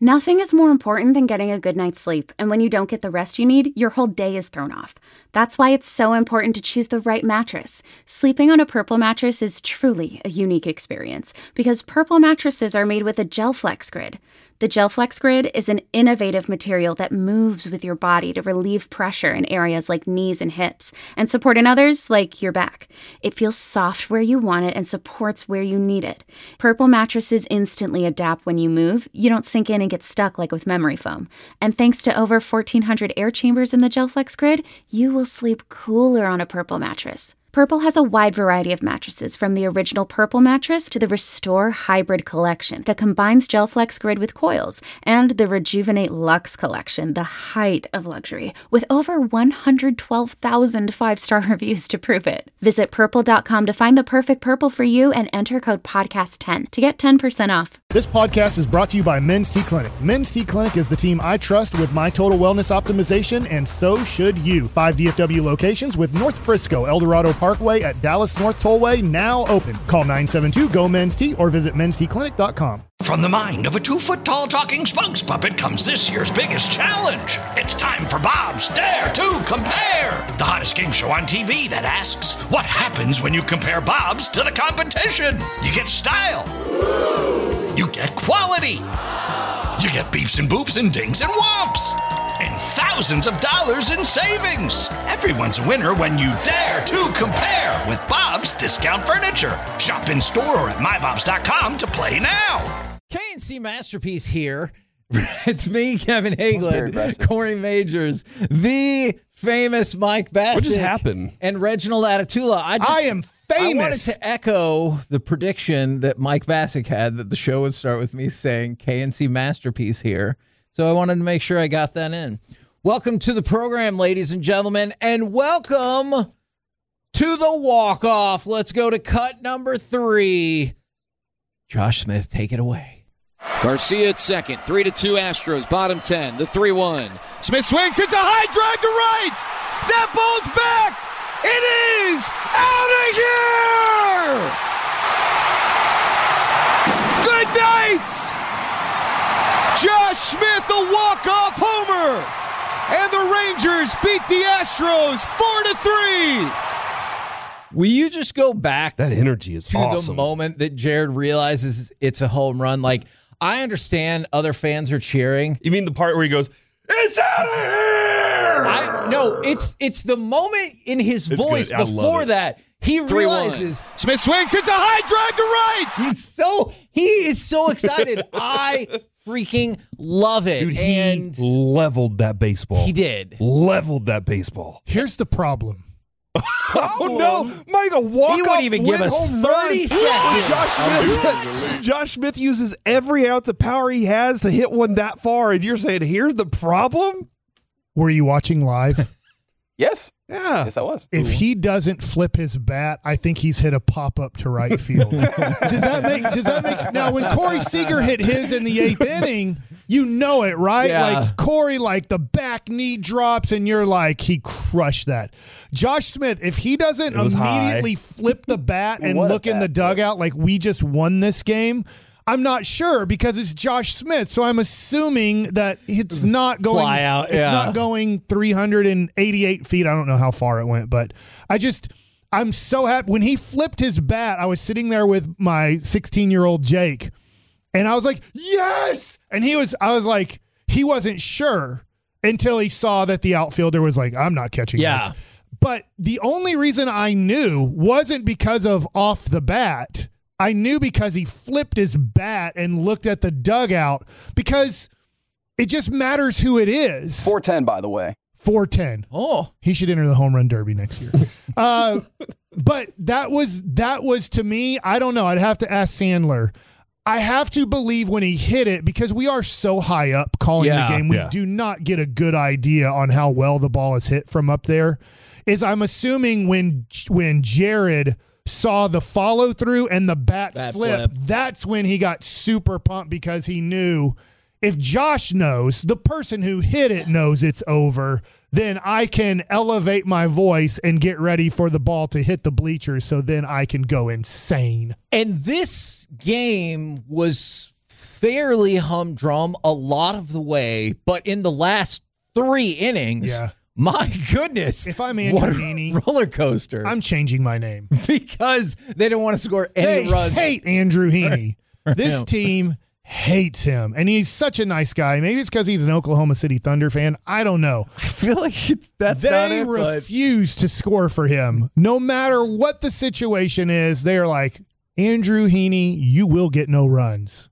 Nothing is more important than getting a good night's sleep, and when you don't get the rest you need, your whole day is thrown off. That's why it's so important to choose the right mattress. Sleeping on a Purple mattress is truly a unique experience, because Purple mattresses are made with a GelFlex Grid. The GelFlex Grid is an innovative material that moves with your body to relieve pressure in areas like knees and hips, and support in others like your back. It feels soft where you want it and supports where you need it. Purple mattresses instantly adapt when you move. You don't sink in and get stuck like with memory foam. And thanks to over 1,400 air chambers in the GelFlex Grid, you will sleep cooler on a Purple mattress. Purple has a wide variety of mattresses, from the original Purple mattress to the Restore Hybrid collection that combines GelFlex Grid with coils, and the Rejuvenate Luxe collection, the height of luxury, with over 112,000 five-star reviews to prove it. Visit purple.com to find the perfect Purple for you and enter code podcast10 to get 10% off. This podcast is brought to you by Men's T Clinic. Men's T Clinic is the team I trust with my total wellness optimization, and so should you. 5 DFW locations with North Frisco, El Dorado Parkway at Dallas North Tollway now open. Call 972-GO-MEN'S-T or visit menstclinic.com. From the mind of a 2-foot-tall talking spokes puppet comes this year's biggest challenge. It's time for Bob's Dare to Compare, the hottest game show on TV that asks, what happens when you compare Bob's to the competition? You get style. You get quality. You get beeps and boops and dings and whomps. And thousands of dollars in savings. Everyone's a winner when you dare to compare with Bob's Discount Furniture. Shop in store or at mybobs.com to play now. K&C Masterpiece here. It's me, Kevin Hagelin, Corey Majors, the famous Mike Bassett. What just happened? And Reginald Atatula. I am famous. I wanted to echo the prediction that Mike Bassett had that the show would start with me saying K&C Masterpiece here. So I wanted to make sure I got that in. Welcome to the program, ladies and gentlemen, and welcome to the walk-off. Let's go to cut number 3. Josh Smith, take it away. Garcia at second, 3-2 Astros, bottom 10, the 3-1. Smith swings, hits a high drive to right. That ball's back. It is out of here. Good night. Josh Smith, a walk-off homer. And the Rangers beat the Astros 4-3. Will you just go back that energy is to awesome. The moment that Jared realizes it's a home run? Like, I understand other fans are cheering. You mean the part where he goes, "It's out of here"? No, it's the moment in his voice before that. He realizes Smith swings, hits a high drive to right. He is so excited. I freaking love it. Dude, and he leveled that baseball. He did. Leveled that baseball. Here's the problem. Oh, no. Michael, walk He wouldn't even give us 30 seconds. Josh Smith uses every ounce of power he has to hit one that far, and you're saying, here's the problem? Were you watching live? Yes. Yeah. Yes, I was. If he doesn't flip his bat, I think he's hit a pop-up to right field. Does that make now when Corey Seager hit his in the 8th inning, you know it, right? Yeah. Like Corey, like the back knee drops and you're like, he crushed that. Josh Smith, if he doesn't immediately flip the bat and look in the dugout like we just won this game, I'm not sure because it's Josh Smith. So I'm assuming that it's not going fly out. It's not going 388 feet. I don't know how far it went, but I'm so happy. When he flipped his bat, I was sitting there with my 16-year-old Jake, and I was like, yes! And he wasn't sure until he saw that the outfielder was like, I'm not catching this. But the only reason I knew wasn't because of off the bat. I knew because he flipped his bat and looked at the dugout, because it just matters who it is. 410, by the way. 410. Oh, he should enter the home run derby next year. But that was to me, I don't know. I'd have to ask Sandler. I have to believe when he hit it, because we are so high up calling the game. We do not get a good idea on how well the ball is hit from up there. I'm assuming when Jared saw the follow through and the bat flip, that's when he got super pumped, because he knew if Josh knows, the person who hit it knows it's over, then I can elevate my voice and get ready for the ball to hit the bleachers, so then I can go insane. And this game was fairly humdrum a lot of the way, but in the last 3 innings, my goodness. If I'm Andrew Heaney, roller coaster. I'm changing my name. Because they don't want to score any runs. They hate Andrew Heaney. This team hates him. And he's such a nice guy. Maybe it's because he's an Oklahoma City Thunder fan. I don't know. I feel like that's not it. They refuse to score for him. No matter what the situation is, they're like, Andrew Heaney, you will get no runs.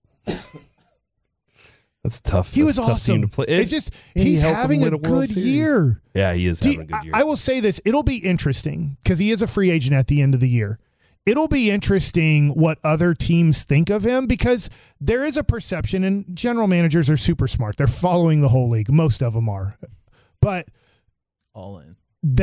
That's tough. He was That's a tough awesome. team to play. It's just he's having a good year. Yeah, he is having a good year. I will say this. It'll be interesting because he is a free agent at the end of the year. It'll be interesting what other teams think of him because there is a perception, and general managers are super smart. They're following the whole league. Most of them are. But all in.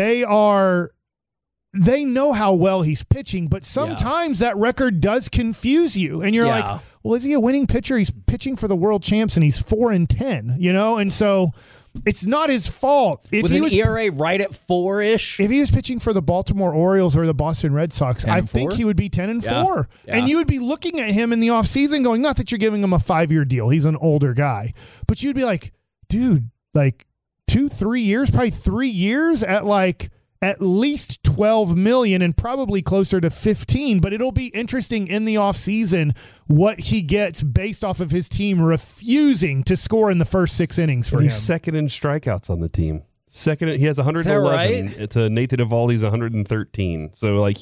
They know how well he's pitching, but sometimes that record does confuse you. And you're like, well, is he a winning pitcher? He's pitching for the world champs and he's 4-10, And so it's not his fault. With an ERA right at 4-ish. If he was pitching for the Baltimore Orioles or the Boston Red Sox, I think he would be 10-4. Yeah. And you would be looking at him in the offseason going, not that you're giving him a 5-year deal. He's an older guy. But you'd be like, dude, like 2-3 years, probably 3 years at least $12 million and probably closer to 15, but it'll be interesting in the offseason what he gets based off of his team refusing to score in the first 6 innings for him. He's second in strikeouts on the team. He has 111. Right? It's Nathan Eovaldi's 113. So like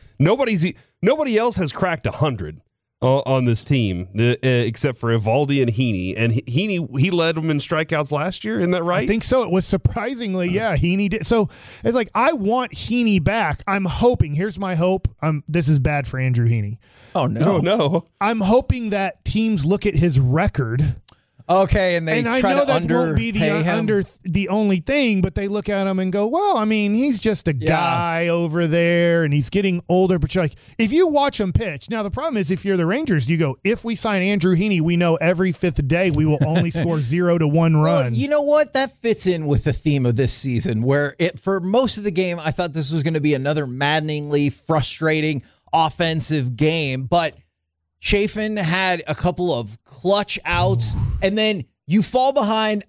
nobody else has cracked 100 on this team except for Eovaldi and Heaney. And he led them in strikeouts last year. Isn't that right? I think so. It was surprisingly, Heaney did. So it's like, I want Heaney back. I'm hoping. Here's my hope. This is bad for Andrew Heaney. Oh, no. No. I'm hoping that teams look at his record. Okay, and I know that won't be the only thing, but they look at him and go, well, I mean, he's just a guy over there, and he's getting older. But you're like, if you watch him pitch, now the problem is if you're the Rangers, you go, if we sign Andrew Heaney, we know every 5th day we will only score 0 to 1 run. Well, you know what? That fits in with the theme of this season, where for most of the game, I thought this was going to be another maddeningly frustrating offensive game, but Chafin had a couple of clutch outs, and then you fall behind.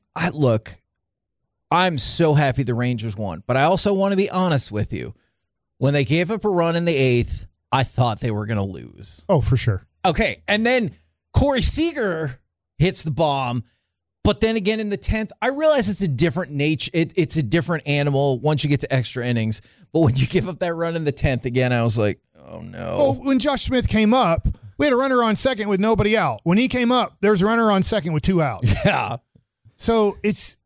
I'm so happy the Rangers won, but I also want to be honest with you. When they gave up a run in the 8th, I thought they were going to lose. Oh, for sure. Okay, and then Corey Seager hits the bomb, but then again in the 10th, I realize it's a different nature. It's a different animal once you get to extra innings, but when you give up that run in the 10th again, I was like, oh no. Well, when Josh Smith came up, we had a runner on second with nobody out. When he came up, there was a runner on second with 2 outs. Yeah. So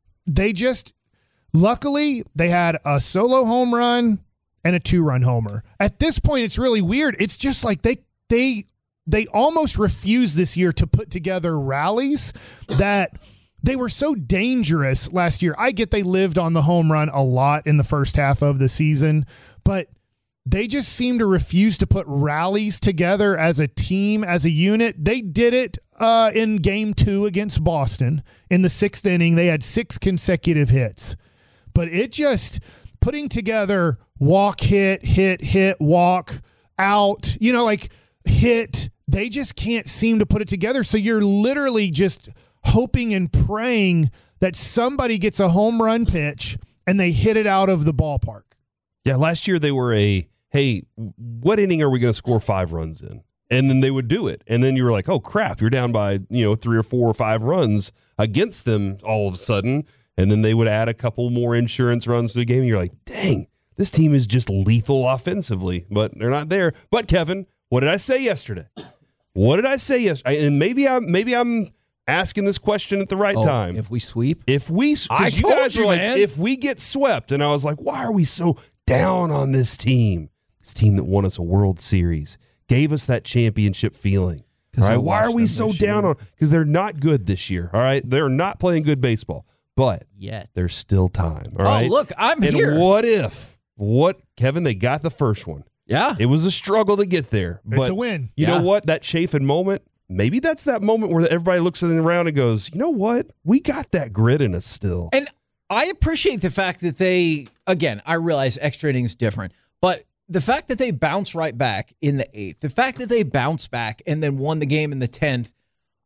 luckily, they had a solo home run and a 2-run homer. At this point, it's really weird. It's just like they almost refused this year to put together rallies that they were so dangerous last year. I get they lived on the home run a lot in the first half of the season, but they just seem to refuse to put rallies together as a team, as a unit. They did it in Game 2 against Boston. In the 6th inning, they had 6 consecutive hits. But it just putting together walk, hit, walk, out, hit. They just can't seem to put it together. So you're literally just hoping and praying that somebody gets a home run pitch and they hit it out of the ballpark. Yeah, last year they were hey, what inning are we going to score 5 runs in? And then they would do it. And then you were like, oh, crap, you're down by 3 or 4 or 5 runs against them all of a sudden. And then they would add a couple more insurance runs to the game. And you're like, dang, this team is just lethal offensively. But they're not there. But, Kevin, what did I say yesterday? And maybe I'm asking this question at the right time. If we sweep? I told you guys were like, man. If we get swept. And I was like, why are we so down on this team? This team that won us a World Series, gave us that championship feeling. All right, why are we so down on? Because they're not good this year. All right, they're not playing good baseball, but there's still time. All right. Look, I'm here. And Kevin? They got the first one. Yeah, it was a struggle to get there, but it's a win. You know what? That Chafin moment. Maybe that's that moment where everybody looks around and goes, you know what? We got that grit in us still. And I appreciate the fact that I realize extra innings different, but the fact that they bounced right back in the 8th, the fact that they bounced back and then won the game in the 10th,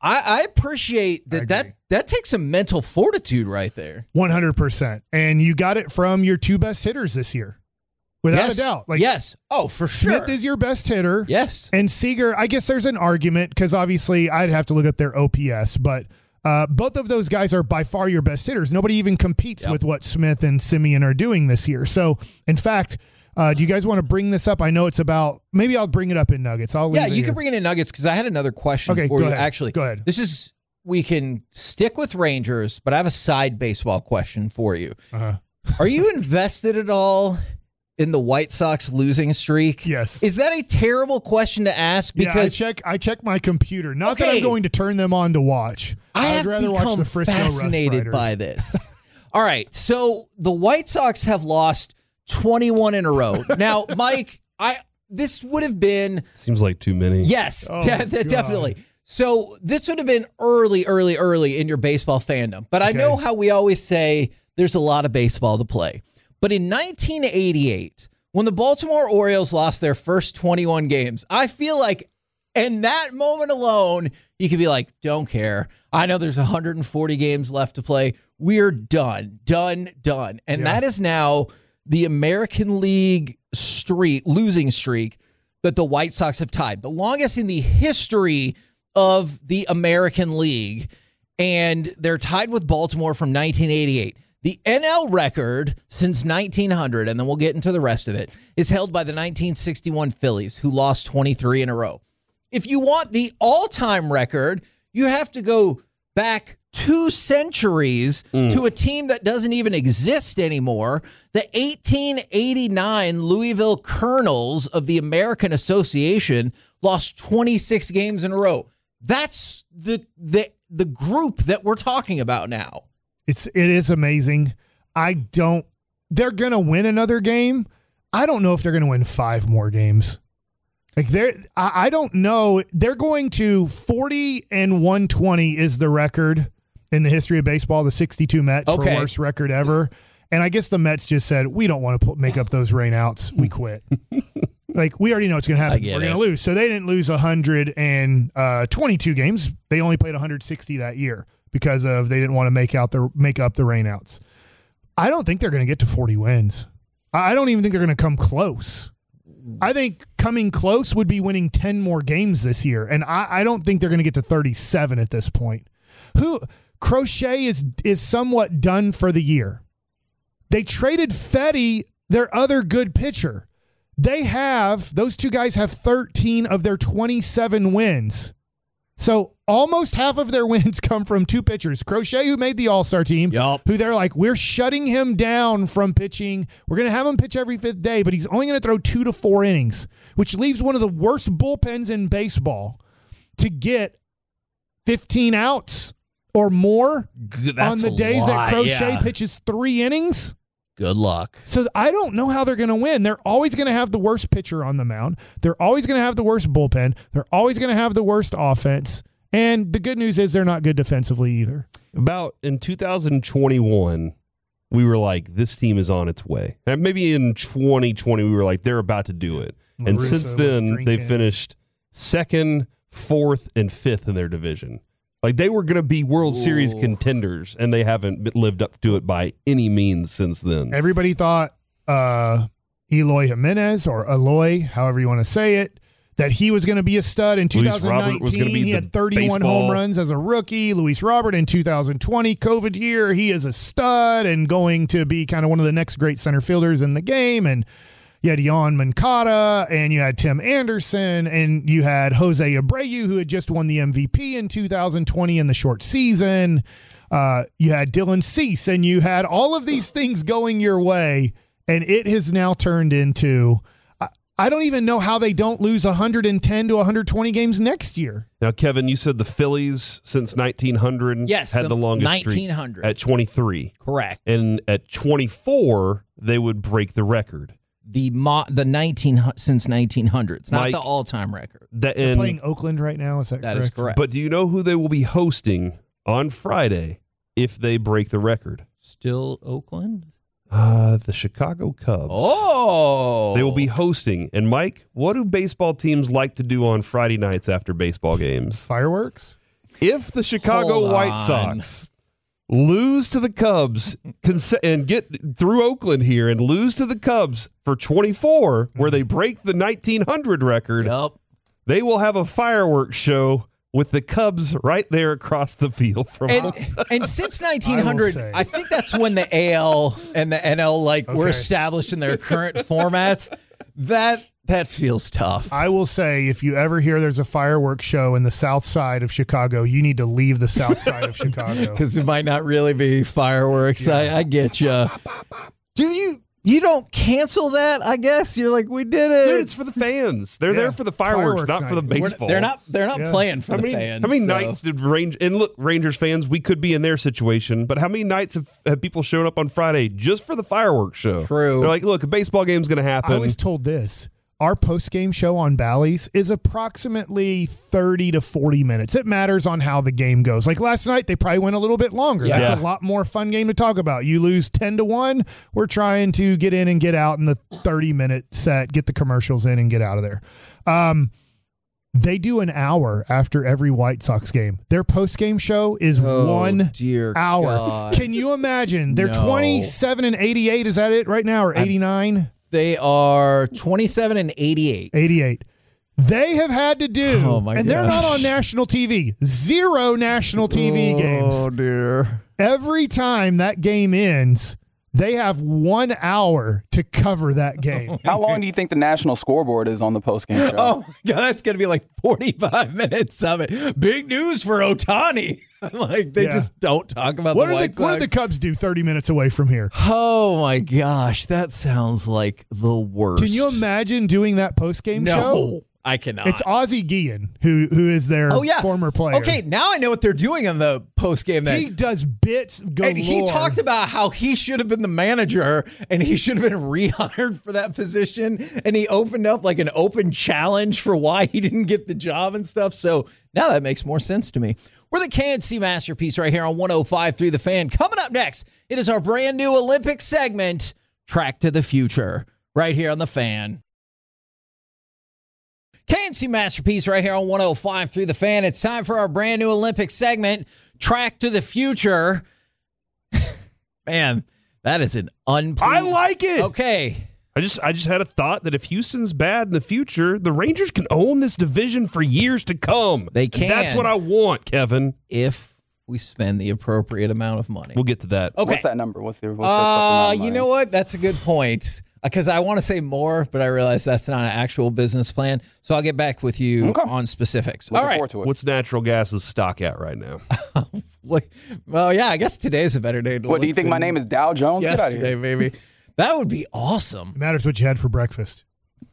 I appreciate that. That takes some mental fortitude right there. 100%. And you got it from your two best hitters this year. Without a doubt. Yes. Oh, for sure. Smith is your best hitter. Yes. And Seager, I guess there's an argument because obviously I'd have to look at their OPS, but both of those guys are by far your best hitters. Nobody even competes with what Smith and Semien are doing this year. So, in fact, do you guys want to bring this up? I know it's about, maybe I'll bring it up in Nuggets. You can bring it in Nuggets because I had another question for you. Ahead. Actually, go ahead. We can stick with Rangers, but I have a side baseball question for you. Are you invested at all in the White Sox losing streak? Yes. Is that a terrible question to ask? Because I check my computer. Not that I'm going to turn them on to watch. I'd rather watch the Frisco fascinated by this. All right, so the White Sox have lost 21 in a row. Now, Mike, this would have been... Seems like too many. Yes, definitely. So this would have been early in your baseball fandom. But I know how we always say there's a lot of baseball to play. But in 1988, when the Baltimore Orioles lost their first 21 games, I feel like in that moment alone, you could be like, don't care. I know there's 140 games left to play. We're done. And that is now the American League losing streak that the White Sox have tied. The longest in the history of the American League. And they're tied with Baltimore from 1988. The NL record since 1900, and then we'll get into the rest of it, is held by the 1961 Phillies, who lost 23 in a row. If you want the all-time record, you have to go back 2 centuries to a team that doesn't even exist anymore. The 1889 Louisville Colonels of the American Association lost 26 games in a row. That's the group that we're talking about now. It is amazing. They're going to win another game. I don't know if they're going to win 5 more games. I don't know. They're going to 40 and 120 is the record in the history of baseball, the 62 Mets for worst record ever. And I guess the Mets just said, we don't want to make up those rainouts. We quit. We already know it's going to happen. We're going to lose. So they didn't lose 122 games. They only played 160 that year because they didn't want to make up the rainouts. I don't think they're going to get to 40 wins. I don't even think they're going to come close. I think coming close would be winning 10 more games this year. And I don't think they're going to get to 37 at this point. Crochet is somewhat done for the year. They traded Fetty, their other good pitcher. Those two guys have 13 of their 27 wins. So almost half of their wins come from 2 pitchers. Crochet, who made the All-Star team, who they're like, we're shutting him down from pitching. We're going to have him pitch every 5th day, but he's only going to throw 2 to 4 innings, which leaves one of the worst bullpens in baseball to get 15 outs or more on the days that Crochet pitches 3 innings. Good luck. So I don't know how they're going to win. They're always going to have the worst pitcher on the mound. They're always going to have the worst bullpen. They're always going to have the worst offense. And the good news is they're not good defensively either. About in 2021, we were like, this team is on its way. And maybe in 2020, we were like, they're about to do it. And since then, they finished 2nd, 4th, and 5th in their division. Like, they were going to be World Series contenders, and they haven't lived up to it by any means since then. Everybody thought Eloy Jimenez, or Eloy, however you want to say it, that he was going to be a stud in 2019. He had 31 home runs as a rookie. Luis Robert in 2020, COVID year, he is a stud and going to be kind of one of the next great center fielders in the game. And you had Yoan Moncada, and you had Tim Anderson, and you had Jose Abreu, who had just won the MVP in 2020 in the short season. You had Dylan Cease, and you had all of these things going your way, and it has now turned into I don't even know how they don't lose 110 to 120 games next year. Now, Kevin, you said the Phillies since 1900 had the longest 1900 streak at 23. Correct. And at 24, they would break the record. Since 1900s, not the all-time record. They're playing Oakland right now. Is that correct? That is correct. But do you know who they will be hosting on Friday if they break the record? Still Oakland? The Chicago Cubs. Oh! They will be hosting. And Mike, what do baseball teams like to do on Friday nights after baseball games? Fireworks? If the Chicago White Sox lose to the Cubs and get through Oakland here and lose to the Cubs for 24, where they break the 1900 record, they will have a fireworks show with the Cubs right there across the field from them. And since 1900, I think that's when the AL and the NL were established in their current formats. That feels tough. I will say, if you ever hear there's a fireworks show in the south side of Chicago, you need to leave the south side of Chicago. Because it might not really be fireworks. Yeah. I get you. Do you don't cancel that, I guess? You're like, we did it. Dude, it's for the fans. They're there for the fireworks not for the baseball. They're not playing for the fans. How many nights did Rangers fans, we could be in their situation, but how many nights have people shown up on Friday just for the fireworks show? True. They're like, look, a baseball game's going to happen. I was told this. Our post-game show on Bally's is approximately 30 to 40 minutes. It matters on how the game goes. Like last night, they probably went a little bit longer. Yeah. That's a lot more fun game to talk about. You lose 10-1. We're trying to get in and get out in the 30-minute set, get the commercials in and get out of there. They do an hour after every White Sox game. Their post-game show is 1 hour. God. Can you imagine? They're 27 and 88. Is that it right now, or 89? They are 27 and 88. 88. They have had to do, and they're not gosh. on national TV, 0 national TV games. Oh, dear. Every time that game ends, they have 1 hour to cover that game. How long do you think the national scoreboard is on the postgame show? Oh, my God, that's going to be like 45 minutes of it. Big news for Ohtani. They just don't talk about the White Sox. What did the Cubs do 30 minutes away from here? Oh, my gosh. That sounds like the worst. Can you imagine doing that postgame show? No, I cannot. It's Ozzie Guillen, who is their former player. Okay, now I know what they're doing on the postgame. He does bits galore. And he talked about how he should have been the manager and he should have been rehired for that position. And he opened up like an open challenge for why he didn't get the job and stuff. So now that makes more sense to me. We're the KNC Masterpiece right here on 105.3 The Fan. Coming up next, it is our brand new Olympic segment, Track to the Future, right here on The Fan. KNC Masterpiece right here on 105.3 The Fan. It's time for our brand new Olympic segment, Track to the Future. Man, that is an unpleasant. I like it. Okay. I just had a thought that if Houston's bad in the future, the Rangers can own this division for years to come. They can. That's what I want, Kevin. If we spend the appropriate amount of money. We'll get to that. Okay. What's that number? What's the amount of money? You know what? That's a good point. Because I want to say more, but I realize that's not an actual business plan. So I'll get back with you on specifics. Looking All right. forward to it. What's natural gas's stock at right now? Well, yeah, I guess today's a better day to What, do you think my name is Dow Jones? Get out of yesterday, here. maybe. That would be awesome. It matters what you had for breakfast.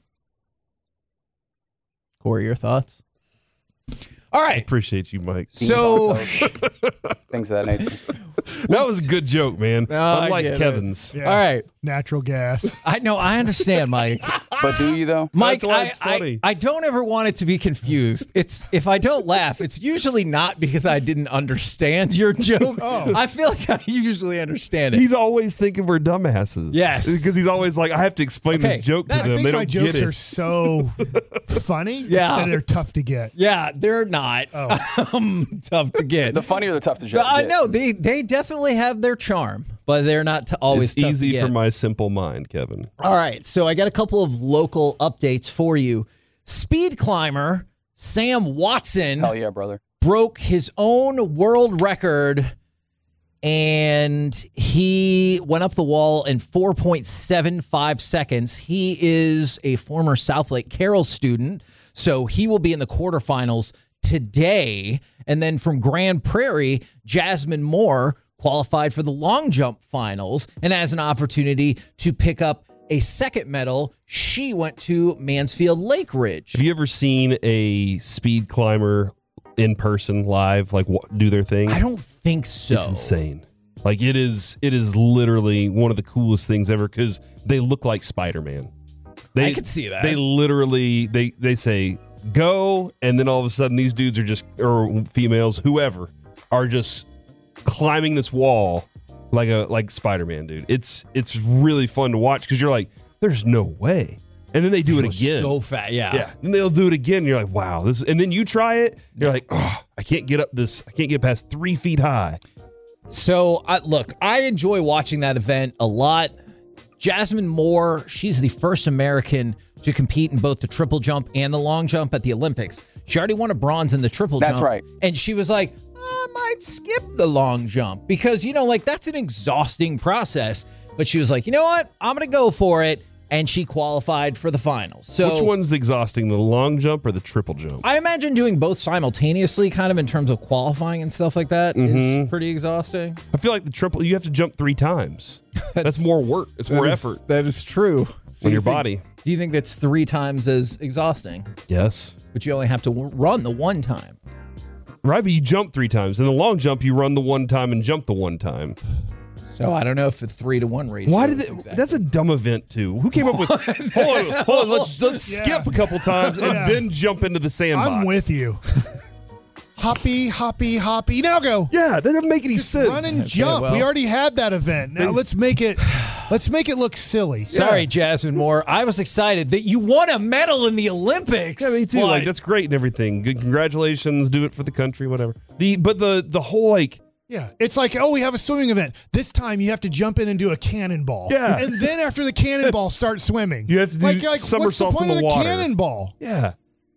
Corey, your thoughts? All right. Appreciate you, Mike. So Things of that nature. That was a good joke, man. I Unlike get it. Kevin's. Yeah. All right. Natural gas. I know. I understand, Mike. But do you, though? Mike, That's why it's funny. I don't ever want it to be confused. It's if I don't laugh, it's usually not because I didn't understand your joke. I feel like I usually understand it. He's always thinking we're dumbasses. Yes. Because he's always like, I have to explain this joke to I them. think They my don't get jokes are it. so funny Yeah. that they're tough to get. Yeah, they're not tough to get. The funny or the tough to judge? I know they definitely have their charm, but they're not always It's tough easy to get. for my simple mind, Kevin. All right, so I got a couple of local updates for you. Speed climber Sam Watson Hell yeah, brother. broke his own world record, and he went up the wall in 4.75 seconds. He is a former South Lake Carroll student, so he will be in the quarterfinals today. And then from Grand Prairie, Jasmine Moore qualified for the long jump finals and has an opportunity to pick up a second medal. She went to Mansfield Lake Ridge. Have you ever seen a speed climber in person live, like do their thing? I don't think so. It's insane. Like it is literally one of the coolest things ever because they look like Spider-Man. I could see that. They literally they say go, and then all of a sudden these dudes are just, or females, whoever, are just climbing this wall like Spider-Man, dude. It's really fun to watch because you're like, there's no way. And then they do it was again. so fast, yeah. Yeah. And they'll do it again. And you're like, wow. And then you try it. You're like, oh, I can't get past 3 feet high. So, look, I enjoy watching that event a lot. Jasmine Moore, she's the first American to compete in both the triple jump and the long jump at the Olympics. She already won a bronze in the triple jump. That's right. And she was like, I might skip the long jump because, that's an exhausting process. But she was like, you know what? I'm going to go for it. And she qualified for the finals. So which one's exhausting, the long jump or the triple jump? I imagine doing both simultaneously, kind of in terms of qualifying and stuff like that, is pretty exhausting. I feel like the triple, you have to jump 3 times. That's more work. It's more effort. That is true. On your body. Do you think that's 3 times as exhausting? Yes. But you only have to run the one time. Right, but you jump 3 times. In the long jump, you run the one time and jump the one time. So I don't know if it's 3-to-1 ratio. Why did That's a dumb event too. Who came up with? Hold on. Let's skip a couple times and then jump into the sandbox. I'm with you. Hoppy. Now go. Yeah, that doesn't make any sense. Run and jump. well. We already had that event. Now let's make it look silly. Sorry, Jasmine Moore. I was excited that you won a medal in the Olympics. Yeah, me too. But Like that's great and everything. Good, congratulations. Do it for the country, whatever. The whole like. Yeah, it's like, we have a swimming event. This time you have to jump in and do a cannonball. Yeah. And then after the cannonball, start swimming. You have to do what's somersaults the point in the of water. Cannonball? Yeah.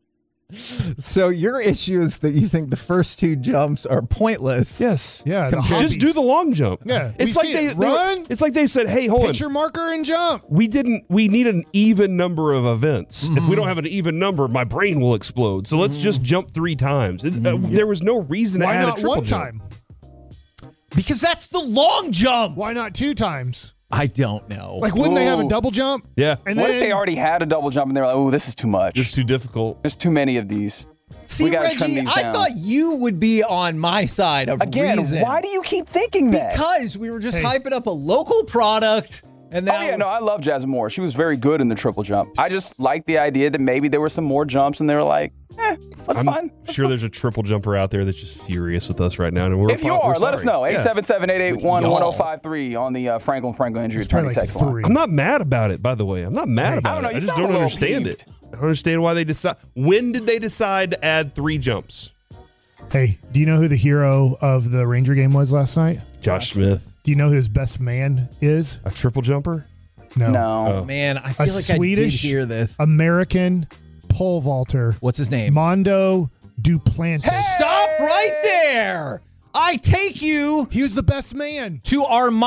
So your issue is that you think the first 2 jumps are pointless. Yes. Yeah, the Just do the long jump. Yeah. It's We like see it. Run. It's like they said, hey, hold Picture on. marker and jump. We need an even number of events. If we don't have an even number, my brain will explode. So let's just jump 3 times. There was no reason to Why add a not triple one jump. time? Because that's the long jump. Why not 2 times? I don't know. Like, wouldn't they have a Ooh. double jump? Yeah. And What then if they already had a double jump and they were like, oh, this is too much. It's too difficult. There's too many of these. See, we gotta trim Reggie, these I down. thought you would be on my side of Again, reason. why do you keep thinking that? Because we were just Hey. hyping up a local product, and now Oh, yeah, no, I love Jasmine Moore. She was very good in the triple jump. I just like the idea that maybe there were some more jumps and they were like, that's fine. Sure, there's a triple jumper out there that's just furious with us right now. And If you are, let us know. Yeah. 877-881-1053 on the Franklin Injury Attorney like text line. 3. I'm not mad about it, by the way. I'm not mad about don't know, it. you I just sound a don't little understand peeved. it. I don't understand why they decide. When did they decide to add 3 jumps? Hey, do you know who the hero of the Ranger game was last night? Josh Smith, Do you know who his best man is? a triple jumper? No. man, I A feel like Swedish I did hear this. American pole vaulter, What's his name? Mondo Duplantis. Stop right there. I take you He was the best man. to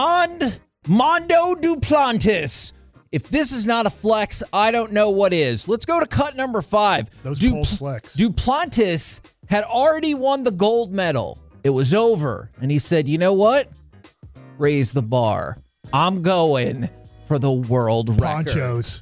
Mondo Duplantis. If this is not a flex, I don't know what is. Let's go to cut number 5. Those poles flex. Duplantis had already won the gold medal. It was over. And he said, you know what? Raise the bar. I'm going for the world record. Ponchos.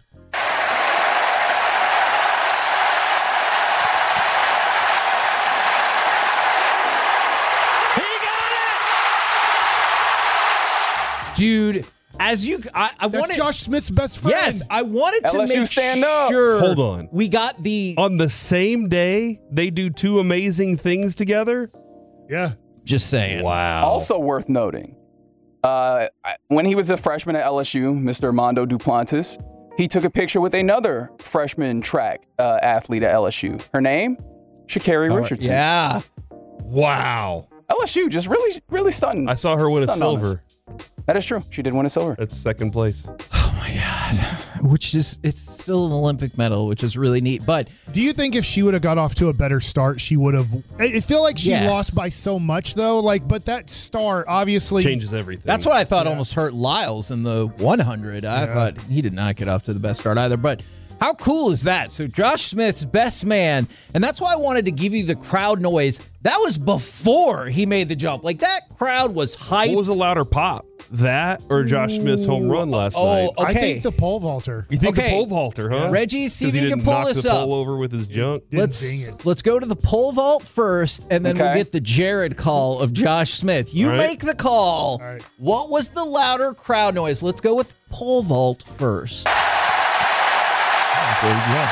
Dude, as you, I That's wanted, Josh Smith's best friend. yes, I wanted to LSU make stand up. sure. Hold on. We got the, On the same day, they do 2 amazing things together? Yeah. just saying. Wow. Also worth noting, when he was a freshman at LSU, Mr. Mondo Duplantis, he took a picture with another freshman track athlete at LSU. Her name? Sha'Carri Richardson. Yeah. Wow. LSU just really, really stunning. I saw her win a Stunning on us. silver. That is true. She did win a silver. That's 2nd place. Which is, it's still an Olympic medal, which is really neat. But Do you think if she would have got off to a better start, she would have? I feel like she Yes. lost by so much, though. But that start obviously Changes everything. that's what I thought almost hurt Lyles in the 100. I thought he did not get off to the best start either. But how cool is that? So Josh Smith's best man, and that's why I wanted to give you the crowd noise. That was before he made the jump. Like, that crowd was hyped. What was a louder pop? That or Josh Smith's home run last night? Okay. I think the pole vaulter. You think Okay. the pole vaulter, huh? Reggie, see 'Cause if he you can didn't pull knock this the up. pole over with his junk. Didn't sing it. Let's go to the pole vault first, and then we'll Okay. get the Jared call of Josh Smith. You All right. make the call. All right. What was the louder crowd noise? Let's go with pole vault first. Before we go.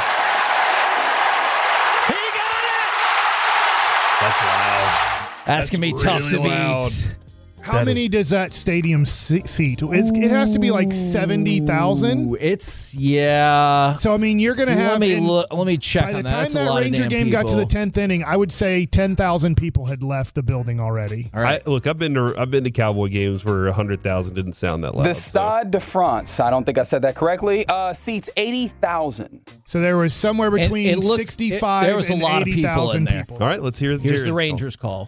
That's loud. That's gonna be tough to really loud. beat. How many does that stadium seat? It has to be like 70,000. It's, yeah. So, I mean, you're going to have... Let me check on that. By the time that Ranger game got to the 10th inning, I would say 10,000 people had left the building already. All right. Look, I've been to Cowboy games where 100,000 didn't sound that loud. The Stade de France, I don't think I said that correctly, seats 80,000. So there was somewhere between 65 there was a and lot of people in 80,000 there. people. All right, let's hear Here's the Rangers call.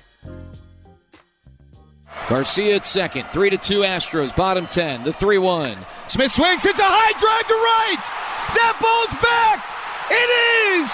Garcia at second. 3-2 Astros. Bottom 10. The 3-1. Smith swings. It's a high drive to right. That ball's back. It is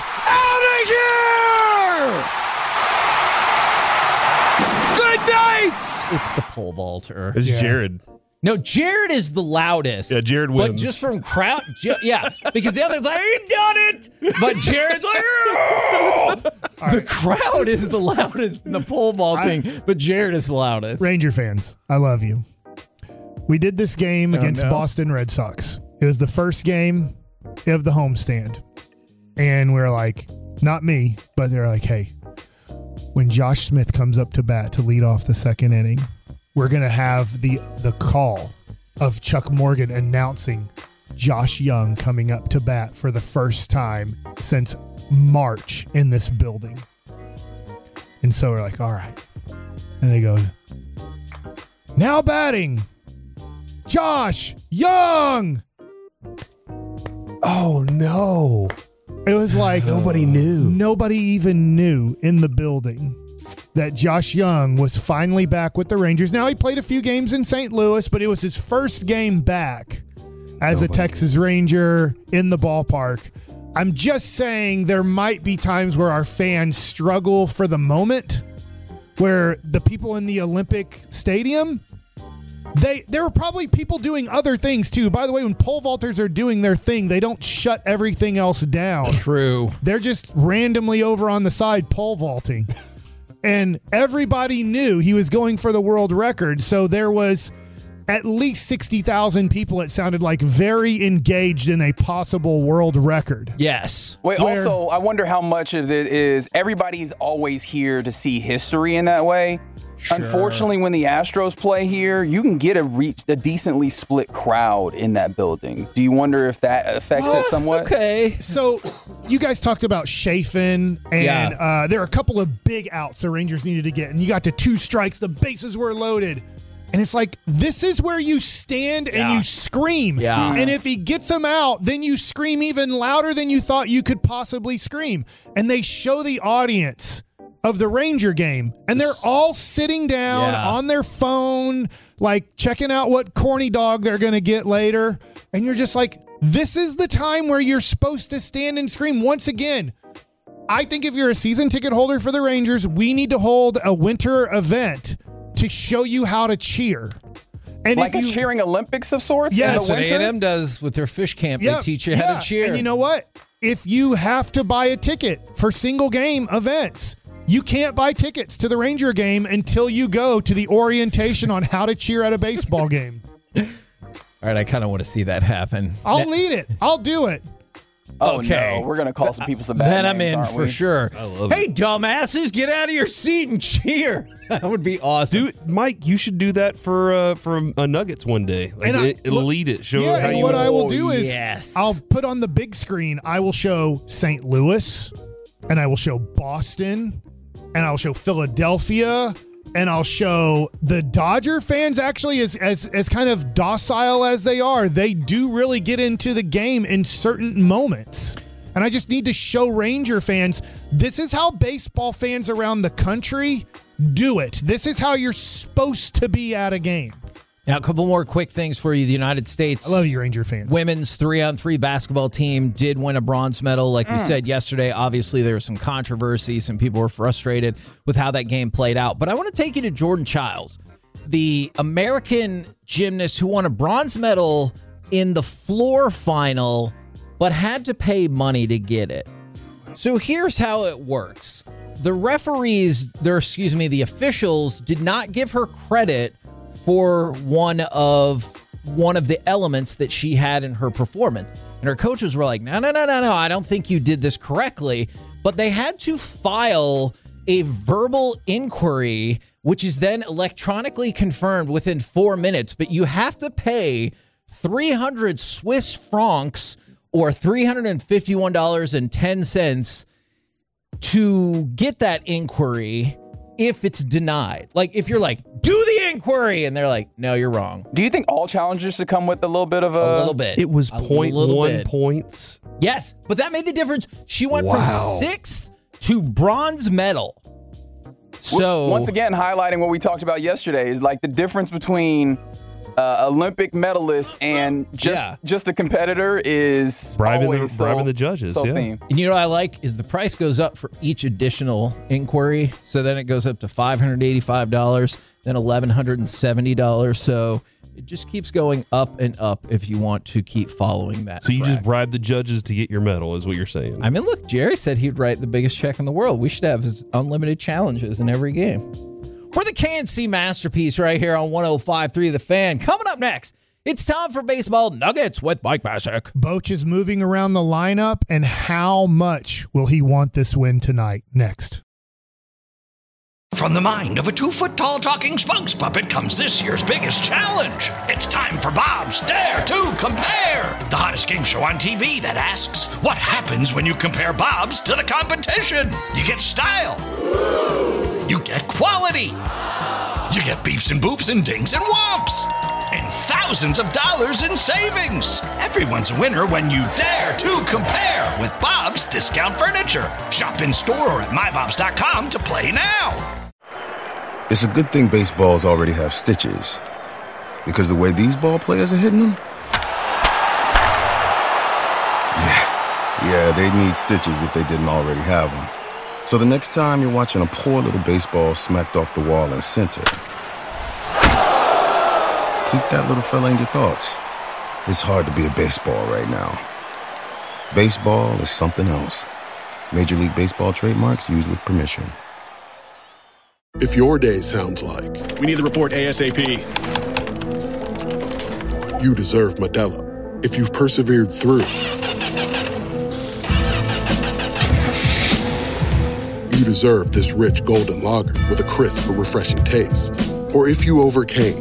out of here. Good night. It's the pole vaulter. It's Jared. No, Jared is the loudest. Yeah, Jared wins. But just from crowd, yeah, because the other's like, he done it. But Jared's like, oh! The crowd is the loudest in the pole vaulting, but Jared is the loudest. Ranger fans, I love you. We did this game against Boston Red Sox. It was the first game of the homestand. And we're like, not me, but they're like, hey, when Josh Smith comes up to bat to lead off the second inning, we're going to have the call of Chuck Morgan announcing Josh Young coming up to bat for the first time since March in this building. And so we're like, all right. And they go, now batting, Josh Young. Oh, no. It was like nobody knew. Nobody even knew in the building that Josh Young was finally back with the Rangers. Now, he played a few games in St. Louis, but it was his first game back as a Texas Ranger in the ballpark. I'm just saying there might be times where our fans struggle for the moment, where the people in the Olympic Stadium, there were probably people doing other things too. By the way, when pole vaulters are doing their thing, they don't shut everything else down. True. They're just randomly over on the side pole vaulting. And everybody knew he was going for the world record. So there was at least 60,000 people, it sounded like, very engaged in a possible world record. Yes. Wait, also, I wonder how much of it is everybody's always here to see history in that way. Sure. Unfortunately, when the Astros play here, you can get a decently split crowd in that building. Do you wonder if that affects it somewhat? Okay. So you guys talked about Chafin, and there are a couple of big outs the Rangers needed to get, and you got to 2 strikes. The bases were loaded. And it's like, this is where you stand and you scream. Yeah. And if he gets them out, then you scream even louder than you thought you could possibly scream. And they show the audience of the Ranger game, and they're all sitting down on their phone, like checking out what corny dog they're going to get later. And you're just like, this is the time where you're supposed to stand and scream. Once again, I think if you're a season ticket holder for the Rangers, we need to hold a winter event to show you how to cheer. And like a cheering Olympics of sorts? Yes. That's what A&M does with their fish camp. They teach you how to cheer. And you know what? If you have to buy a ticket for single game events, you can't buy tickets to the Ranger game until you go to the orientation on how to cheer at a baseball game. All right, I kind of want to see that happen. I'll lead it. I'll do it. Oh, okay. No, we're going to call some people some bad names, Then I'm in for sure. I love hey, it. dumbasses, get out of your seat and cheer. That would be awesome. Dude, Mike, you should do that for a Nuggets one day. Like, it'll lead it. Show how and you what I will do is yes. I'll put on the big screen, I will show St. Louis, and I will show Boston, and I'll show Philadelphia, and I'll show the Dodger fans. Actually, as kind of docile as they are, they do really get into the game in certain moments. And I just need to show Ranger fans, this is how baseball fans around the country do it. This is how you're supposed to be at a game. Now, a couple more quick things for you. The United States. I love you, Ranger fans. Women's 3-on-3 basketball team did win a bronze medal. Like we said yesterday, obviously there was some controversy. Some people were frustrated with how that game played out. But I want to take you to Jordan Childs, the American gymnast who won a bronze medal in the floor final, but had to pay money to get it. So here's how it works. The the officials did not give her credit for one of the elements that she had in her performance. And her coaches were like, no, I don't think you did this correctly. But they had to file a verbal inquiry which is then electronically confirmed within 4 minutes, but you have to pay 300 Swiss francs or $351.10 to get that inquiry if it's denied. Like, if you're like, do the inquiry, and they're like, no, you're wrong. Do you think all challenges should come with a little bit of A little bit. It was A little 0.1 bit. points. Yes, but that made the difference. She went Wow. from 6th to bronze medal. So Once again, highlighting what we talked about yesterday is like the difference between Olympic medalist and just a competitor is Bribing always the judges. so Yeah. theme. And you know what I like is the price goes up for each additional inquiry. So then it goes up to $585, then $1,170. So it just keeps going up and up if you want to keep following that. So you track. just bribe the judges to get your medal, is what you're saying. I mean, look, Jerry said he'd write the biggest check in the world. We should have unlimited challenges in every game. We're the KNC Masterpiece right here on 105.3 The Fan. Coming up next, it's time for Baseball Nuggets with Mike Bassick. Boch is moving around the lineup, and how much will he want this win tonight? Next. From the mind of a 2-foot-tall talking spokes puppet comes this year's biggest challenge. It's time for Bob's Dare to Compare, the hottest game show on TV that asks, what happens when you compare Bob's to the competition? You get style. You get quality. You get beeps and boops and dings and whomps. And thousands of dollars in savings. Everyone's a winner when you dare to compare with Bob's Discount Furniture. Shop in store or at mybobs.com to play now. It's a good thing baseballs already have stitches, because the way these ball players are hitting them, yeah, they'd need stitches if they didn't already have them. So the next time you're watching a poor little baseball smacked off the wall in center, keep that little fella in your thoughts. It's hard to be a baseball right now. Baseball is something else. Major League Baseball trademarks used with permission. If your day sounds like, we need the report ASAP. You deserve Modelo. If you've persevered through, you deserve this rich golden lager with a crisp but refreshing taste. Or if you overcame,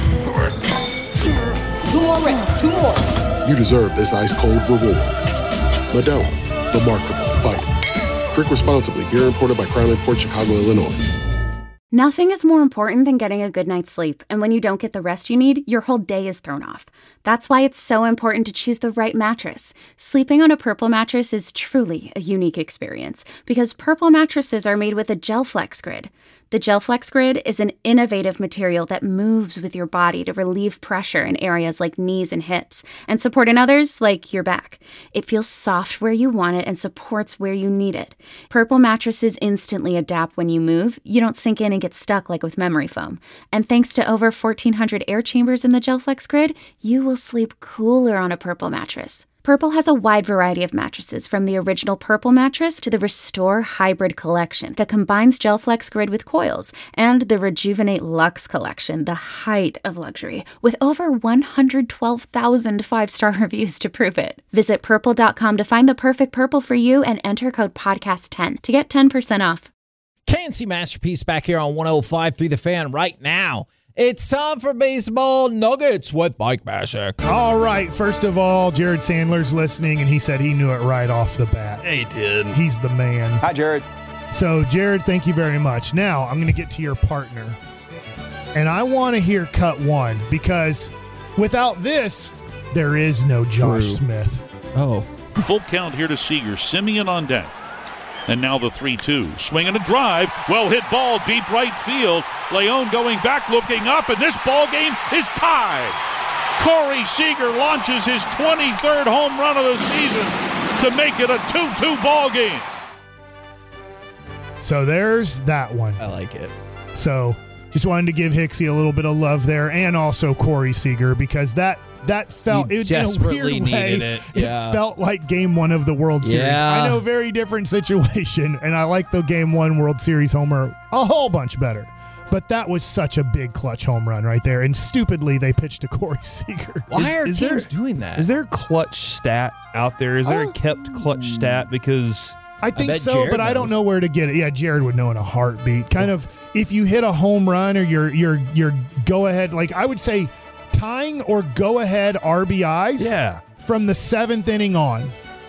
2 more reps, 2 more. You deserve this ice-cold reward. Modelo, the Remarkable Fighter. Drink responsibly. Beer imported by Crown Imports, Chicago, Illinois. Nothing is more important than getting a good night's sleep, and when you don't get the rest you need, your whole day is thrown off. That's why it's so important to choose the right mattress. Sleeping on a Purple mattress is truly a unique experience, because Purple mattresses are made with a GelFlex Grid. The GelFlex Grid is an innovative material that moves with your body to relieve pressure in areas like knees and hips, and support in others like your back. It feels soft where you want it and supports where you need it. Purple mattresses instantly adapt when you move. You don't sink in and get stuck like with memory foam. And thanks to over 1,400 air chambers in the GelFlex Grid, you will sleep cooler on a Purple mattress. Purple has a wide variety of mattresses, from the original Purple mattress to the Restore Hybrid collection that combines GelFlex Grid with coils, and the Rejuvenate Luxe collection, the height of luxury, with over 112,000 5-star reviews to prove it. Visit purple.com to find the perfect Purple for you and enter code podcast10 to get 10% off. KNC Masterpiece back here on 105.3 The Fan right now. It's time for Baseball Nuggets with Mike Bassick. All right. First of all, Jared Sandler's listening, and he said he knew it right off the bat. Yeah, he did. He's the man. Hi, Jared. So, Jared, thank you very much. Now, I'm going to get to your partner. And I want to hear cut one, because without this, there is no Josh Smith. Oh. Full count here to Seager. Simeon on deck. And now the 3-2. Swing and a drive. Well hit ball, deep right field. Leon going back, looking up, and this ball game is tied. Corey Seager launches his 23rd home run of the season to make it a 2-2 ball game. So there's that one. I like it. So just wanted to give Hicksy a little bit of love there, and also Corey Seager, because that felt You it, in a desperately weird way, needed it. Yeah. It felt like Game 1 of the World Series. Yeah. I know, very different situation, and I like the Game 1 World Series homer a whole bunch better. But that was such a big clutch home run right there, and stupidly they pitched to Corey Seager. Why are teams doing that? Is there a clutch stat out there? Is there a kept clutch stat? Because I think bet so, Jared but I don't knows. know where to get it. Yeah, Jared would know in a heartbeat. Kind of if you hit a home run or your go ahead, like I would say tying or go ahead RBIs from the 7th inning on.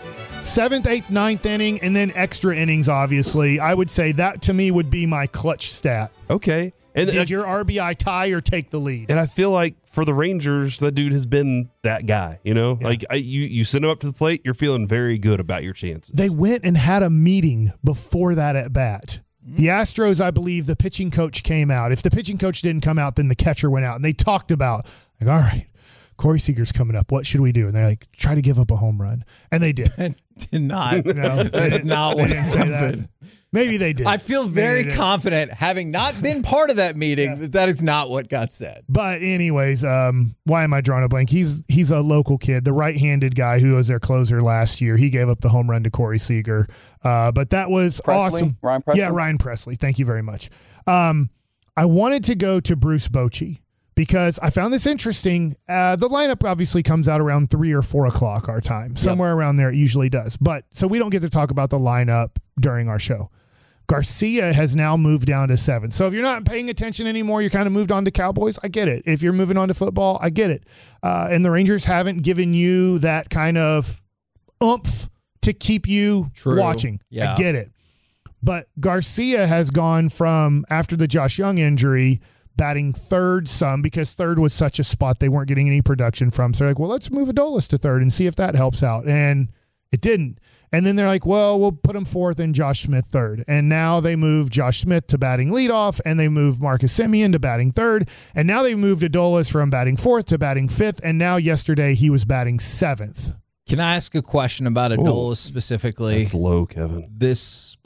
7th, 8th, 9th inning, and then extra innings, obviously. I would say that to me would be my clutch stat. Okay. And Did your RBI tie or take the lead? And I feel like for the Rangers, that dude has been that guy, you know? Yeah. Like you send him up to the plate, you're feeling very good about your chances. They went and had a meeting before that at bat. The Astros, I believe, the pitching coach came out. If the pitching coach didn't come out, then the catcher went out. And they talked about, like, all right, Corey Seager's coming up. What should we do? And they're like, try to give up a home run. And they did. Did not. No, That's not what happened. Maybe they did. I feel very confident, having not been part of that meeting, that is not what got said. But anyways, why am I drawing a blank? He's a local kid, the right-handed guy who was their closer last year. He gave up the home run to Corey Seager. But that was Presley? awesome. Ryan Presley? Yeah, Ryan Presley. Thank you very much. I wanted to go to Bruce Bochy because I found this interesting. The lineup obviously comes out around 3 or 4 o'clock our time. Somewhere around there it usually does. But so we don't get to talk about the lineup during our show. Garcia has now moved down to 7. So if you're not paying attention anymore, you're kind of moved on to Cowboys. I get it. If you're moving on to football, I get it. And the Rangers haven't given you that kind of oomph to keep you watching. Yeah. I get it. But Garcia has gone from, after the Josh Young injury, batting third some because third was such a spot they weren't getting any production from. So they're like, well, let's move Adolis to third and see if that helps out. And it didn't. And then they're like, well, we'll put him fourth and Josh Smith third. And now they moved Josh Smith to batting leadoff, and they moved Marcus Semien to batting third. And now they moved Adolis from batting fourth to batting fifth. And now yesterday he was batting 7th. Can I ask a question about Adolis specifically? That's low, Kevin. This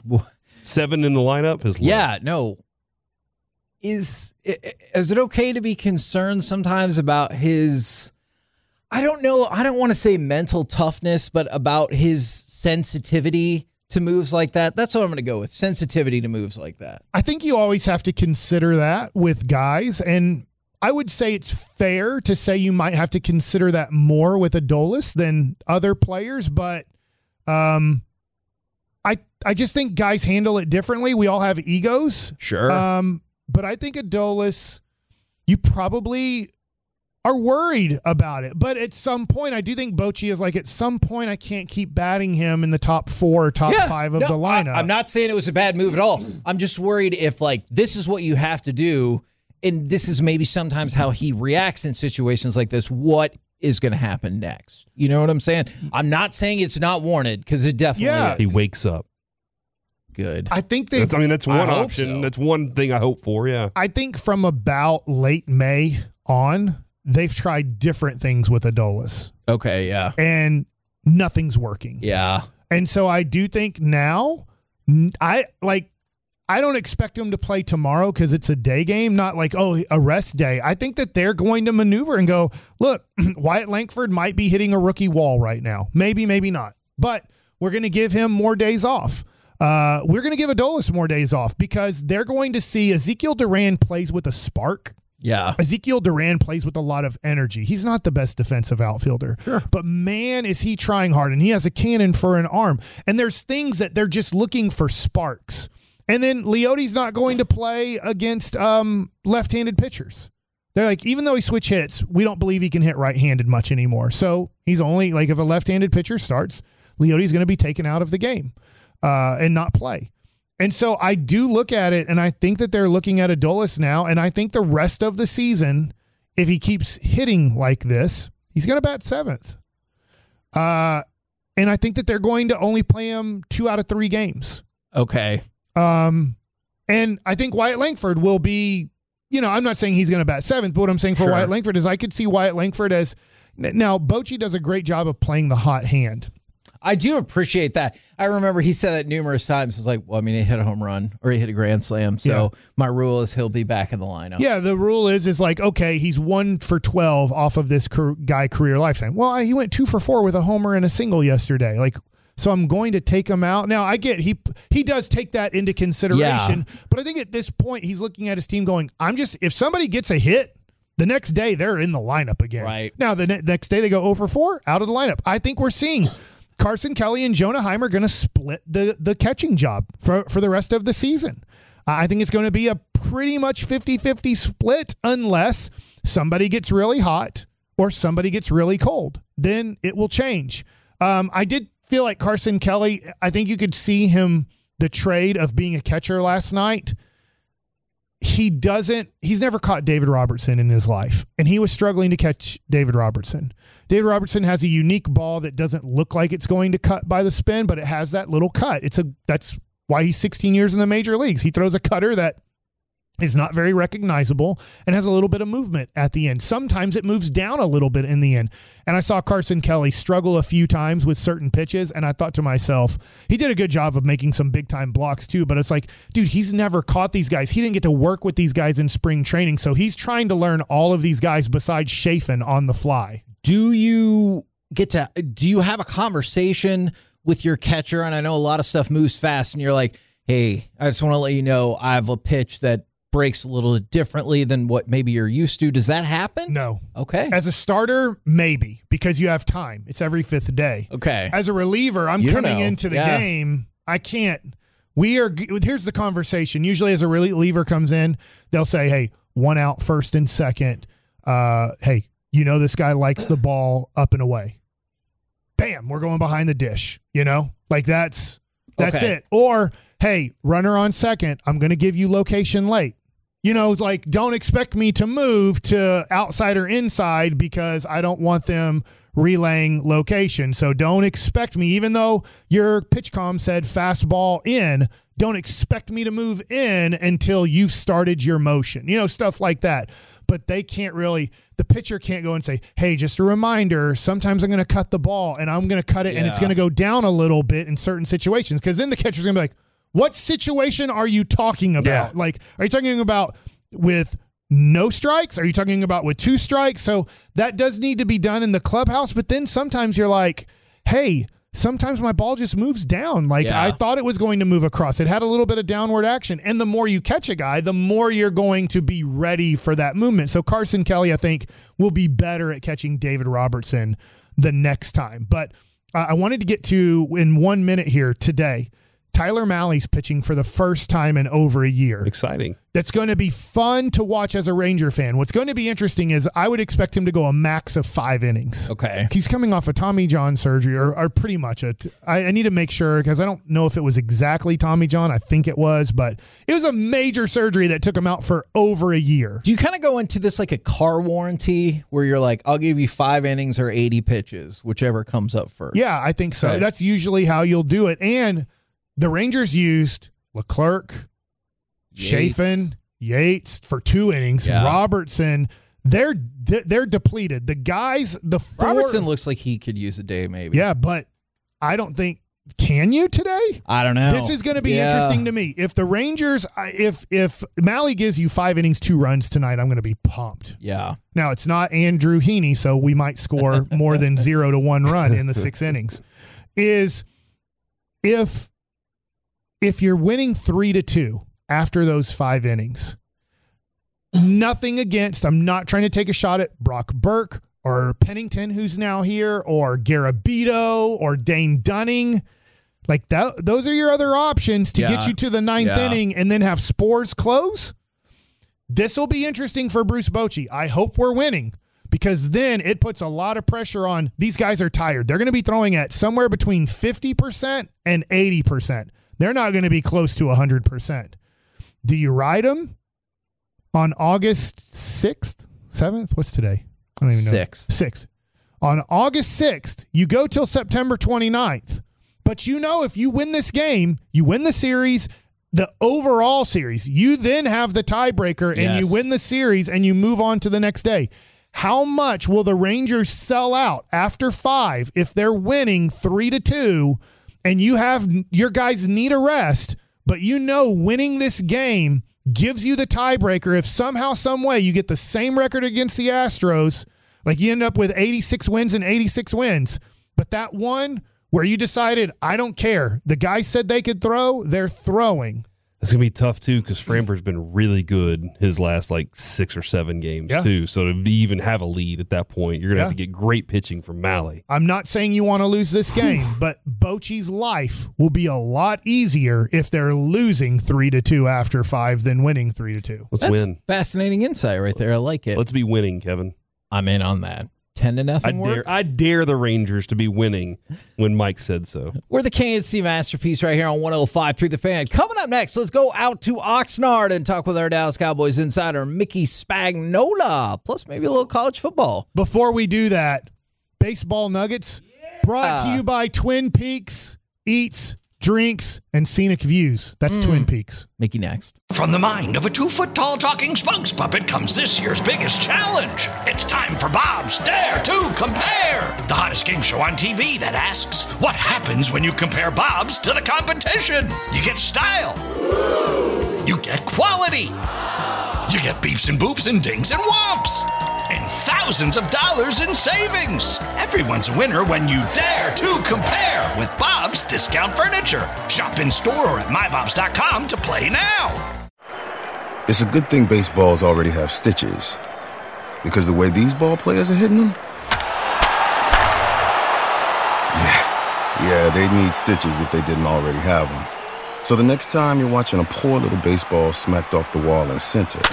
7 in the lineup is low. Yeah, no. Is it okay to be concerned sometimes about his, I don't know, I don't want to say mental toughness, but about his sensitivity to moves like that? That's what I'm going to go with, sensitivity to moves like that. I think you always have to consider that with guys, and I would say it's fair to say you might have to consider that more with Adolis than other players, but I just think guys handle it differently. We all have egos. Sure. But I think Adolis, you probably are worried about it. But at some point, I do think Bochy is like, at some point, I can't keep batting him in the top 4 or top 5 of the lineup. I'm not saying it was a bad move at all. I'm just worried if, like, this is what you have to do, and this is maybe sometimes how he reacts in situations like this, what is going to happen next? You know what I'm saying? I'm not saying it's not warranted, because it definitely is. He wakes up. Good. I think that's one I hope option. so. That's one thing I hope for, yeah. I think from about late May on, they've tried different things with Adolis. Okay, yeah. And nothing's working. Yeah. And so I do think now, I don't expect him to play tomorrow because it's a day game, not like, a rest day. I think that they're going to maneuver and go, look, Wyatt Langford might be hitting a rookie wall right now. Maybe, maybe not. But we're going to give him more days off. We're going to give Adolis more days off because they're going to see Ezekiel Duran plays with a spark. Yeah. Ezekiel Duran plays with a lot of energy. He's not the best defensive outfielder, but man, is he trying hard, and he has a cannon for an arm. And there's things that they're just looking for sparks. And then Leote's not going to play against left-handed pitchers. They're like, even though he switch hits, we don't believe he can hit right-handed much anymore. So he's only, like, if a left-handed pitcher starts, Leote's going to be taken out of the game and not play. And so I do look at it, and I think that they're looking at Adolis now, and I think the rest of the season, if he keeps hitting like this, he's going to bat 7th. And I think that they're going to only play him 2 out of 3 games. Okay. And I think Wyatt Langford will be, I'm not saying he's going to bat 7th, but what I'm saying for Wyatt Langford is I could see Wyatt Langford as, now Bochy does a great job of playing the hot hand. I do appreciate that. I remember he said that numerous times. It's like, well, I mean, he hit a home run or he hit a grand slam. So my rule is he'll be back in the lineup. Yeah, the rule is like, okay, he's 1 for 12 off of this guy career lifetime. Well, he went 2 for 4 with a homer and a single yesterday. Like, so I'm going to take him out. Now, I get he does take that into consideration, but I think at this point he's looking at his team going, if somebody gets a hit, the next day they're in the lineup again. Right. Now, the next day they go 0 for 4, out of the lineup. I think we're seeing Carson Kelly and Jonah Heim are going to split the catching job for the rest of the season. I think it's going to be a pretty much 50-50 split unless somebody gets really hot or somebody gets really cold. Then it will change. I did feel like Carson Kelly, I think you could see him, the trade of being a catcher last night. He's never caught David Robertson in his life, and he was struggling to catch David Robertson. David Robertson has a unique ball that doesn't look like it's going to cut by the spin, but it has that little cut. That's why he's 16 years in the major leagues. He throws a cutter that is not very recognizable and has a little bit of movement at the end. Sometimes it moves down a little bit in the end. And I saw Carson Kelly struggle a few times with certain pitches, and I thought to myself, he did a good job of making some big-time blocks too, but it's like, dude, he's never caught these guys. He didn't get to work with these guys in spring training, so he's trying to learn all of these guys besides Chafin on the fly. Do you have a conversation with your catcher? And I know a lot of stuff moves fast, and you're like, hey, I just want to let you know I have a pitch that breaks a little differently than what maybe you're used to. Does that happen? No. Okay. As a starter, maybe, because you have time. It's every fifth day. Okay. As a reliever, I'm coming into the game. I can't. Here's the conversation. Usually as a reliever comes in, they'll say, hey, 1 out, first and second. Hey, this guy likes the ball up and away. Bam, we're going behind the dish. Like that's okay. it. Or, hey, runner on second, I'm going to give you location late. Like, don't expect me to move to outside or inside because I don't want them relaying location. So don't expect me, even though your pitch comm said fastball in, don't expect me to move in until you've started your motion. Stuff like that. But they can't really, the pitcher can't go and say, hey, just a reminder, sometimes I'm going to cut the ball and I'm going to cut it and it's going to go down a little bit in certain situations. Because then the catcher's going to be like, what situation are you talking about? Yeah. Like, are you talking about with no strikes? Are you talking about with 2 strikes? So that does need to be done in the clubhouse. But then sometimes you're like, hey, sometimes my ball just moves down. Like I thought it was going to move across. It had a little bit of downward action. And the more you catch a guy, the more you're going to be ready for that movement. So Carson Kelly, I think, will be better at catching David Robertson the next time. But I wanted to get to, in 1 minute here today, Tyler Mahle's pitching for the first time in over a year. Exciting. That's going to be fun to watch as a Ranger fan. What's going to be interesting is I would expect him to go a max of 5 innings. Okay. He's coming off a Tommy John surgery, or pretty much it. I need to make sure because I don't know if it was exactly Tommy John. I think it was, but it was a major surgery that took him out for over a year. Do you kind of go into this like a car warranty where you're like, I'll give you 5 innings or 80 pitches, whichever comes up first? Yeah, I think so. Okay. That's usually how you'll do it. And the Rangers used Leclerc, Chafin, Yates for 2 innings. Yeah. Robertson, they're depleted. The guys, Robertson looks like he could use a day maybe. Yeah, but I don't think. Can you today? I don't know. This is going to be interesting to me. If the Rangers, if Mahle gives you 5 innings, 2 runs tonight, I'm going to be pumped. Yeah. Now it's not Andrew Heaney, so we might score more than 0 to 1 run in the 6 innings. If you're winning 3-2 after those 5 innings, nothing against, I'm not trying to take a shot at Brock Burke or Pennington, who's now here, or Garabito or Dane Dunning. Like that, those are your other options to get you to the 9th inning and then have Spores close. This will be interesting for Bruce Bochy. I hope we're winning because then it puts a lot of pressure on these guys are tired. They're going to be throwing at somewhere between 50% and 80%. They're not going to be close to 100%. Do you ride them on August 6th, 7th? What's today? I don't even know. 6th. On August 6th, you go till September 29th. But if you win this game, you win the series, the overall series, you then have the tiebreaker and you win the series and you move on to the next day. How much will the Rangers sell out after 5 if they're winning 3-2 and you have your guys need a rest, but winning this game gives you the tiebreaker if somehow, some way you get the same record against the Astros, like you end up with 86 wins and 86 wins. But that one where you decided, I don't care. The guy said they could throw, they're throwing. It's going to be tough, too, because Framber's been really good his last, 6 or 7 games, too. So to even have a lead at that point, you're going to have to get great pitching from Mahle. I'm not saying you want to lose this game, but Bochy's life will be a lot easier if they're losing 3-2 after 5 than winning 3-2. Let's win. Fascinating insight right there. I like it. Let's be winning, Kevin. I'm in on that. 10-0. I dare the Rangers to be winning when Mike said so. We're the KNC Masterpiece right here on 105.3 The Fan. Coming up next, let's go out to Oxnard and talk with our Dallas Cowboys insider, Mickey Spagnola, plus maybe a little college football. Before we do that, Baseball Nuggets brought to you by Twin Peaks Eats, Drinks, and Scenic Views. That's Twin Peaks. Mickey next. From the mind of a 2-foot-tall talking spokes puppet comes this year's biggest challenge. It's time for Bob's Dare to Compare, the hottest game show on TV that asks, what happens when you compare Bob's to the competition? You get style. You get quality. You get beeps and boops and dings and whomps. And thousands of dollars in savings. Everyone's a winner when you dare to compare with Bob's Discount Furniture. Shop in store or at mybobs.com to play now. It's a good thing baseballs already have stitches. Because the way these ball players are hitting them? Yeah, they'd need stitches if they didn't already have them. So the next time you're watching a poor little baseball smacked off the wall in center,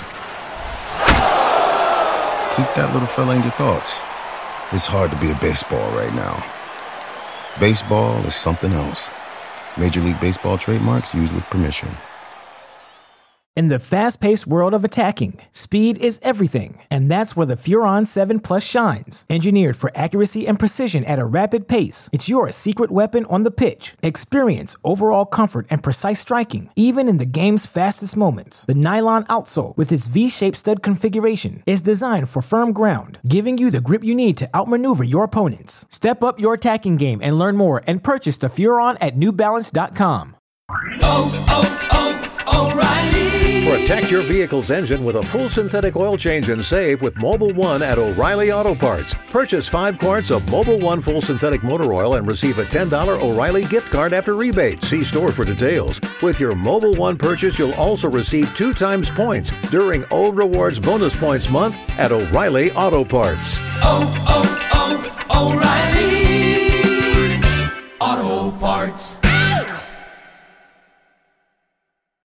keep that little fella in your thoughts. It's hard to be a baseball right now. Baseball is something else. Major League Baseball trademarks used with permission. In the fast-paced world of attacking, speed is everything, and that's where the Furon 7 Plus shines. Engineered for accuracy and precision at a rapid pace, it's your secret weapon on the pitch. Experience overall comfort and precise striking, even in the game's fastest moments. The nylon outsole, with its V-shaped stud configuration, is designed for firm ground, giving you the grip you need to outmaneuver your opponents. Step up your attacking game and learn more and purchase the Furon at newbalance.com. O'Reilly. Protect your vehicle's engine with a full synthetic oil change and save with Mobil 1 at O'Reilly Auto Parts. Purchase 5 quarts of Mobil 1 full synthetic motor oil and receive a $10 O'Reilly gift card after rebate. See store for details. With your Mobil 1 purchase, you'll also receive 2 times points during O Rewards Bonus Points Month at O'Reilly Auto Parts.